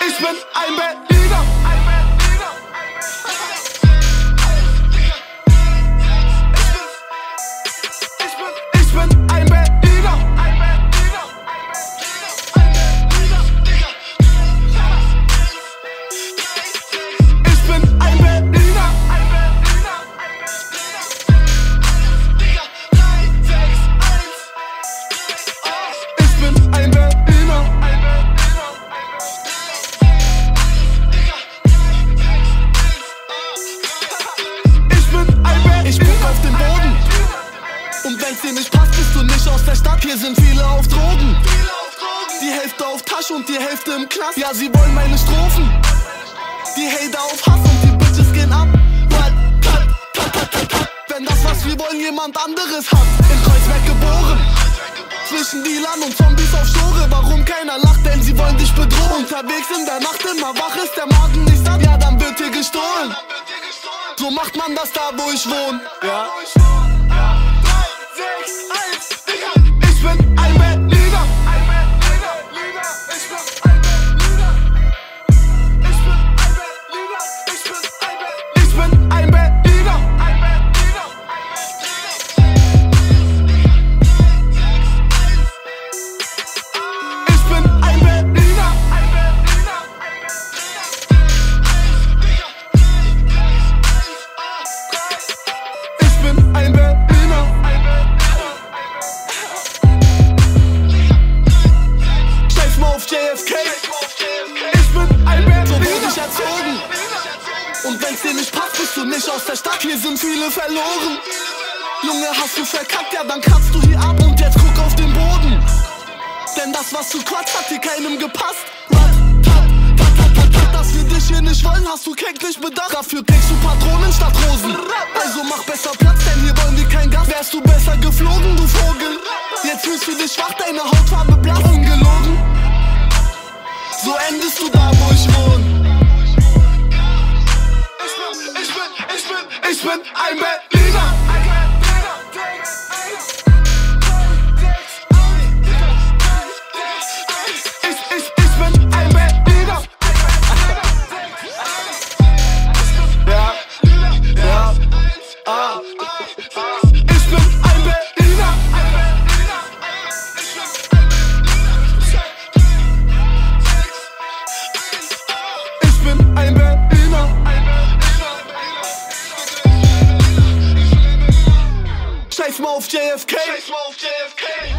Ich bin ein Berliner. Ich bin ein Berliner. Ich bin ein Berliner. Ich bin ein Berliner. Ich guck auf den Boden. Und wenn's dir nicht passt, bist du nicht aus der Stadt. Hier sind viele auf Drogen. Die Hälfte auf Tasche und die Hälfte im Knast. Ja, sie wollen meine Strophen. Die Hater auf Hass und die Bitches gehen ab. Wenn das, was wir wollen, jemand anderes hat. In Kreuzberg geboren. Zwischen Dealern und Zombies auf Schore. Warum keiner lacht, denn sie wollen dich bedrohen. Unterwegs in der Nacht, immer wach ist der Magen nicht satt. Ja, dann wird hier gestohlen. So macht man das da, wo ich wohne. Ja. 3, 6, 1, Digga. Ich bin ein Berliner. Ich bin ein Berliner. Ich bin ein Berliner. Ich bin ein Berliner. Ich bin ein Berliner. Ich bin ein Berliner. Scheiß mal auf JFK. Ich bin ein Berliner. So wurde ich erzogen. Und wenn's dir nicht passt, bist du nicht aus der Stadt. Hier sind viele verloren. Junge, hast du verkackt, ja dann kratzt du hier ab. Und jetzt guck auf den Boden. Denn das, was du quatschst, hat hier keinem gepasst. Dass wir dich hier nicht wollen, hast du keck nicht bedacht. Dafür kriegst du Patronen statt Rosen. Also mach besser Platz, denn hier wollen wir kein Gast. Wärst du besser geflogen, du Vogel. Jetzt fühlst du dich schwach, deine Hautfarbe blass. Ungelogen. So endest du da, wo ich wohne. Ich bin ein Berliner. Ich bin ein Berliner. Ja, ja, ich bin ein Berliner. Ich bin ein Berliner. Scheiß mal auf JFK.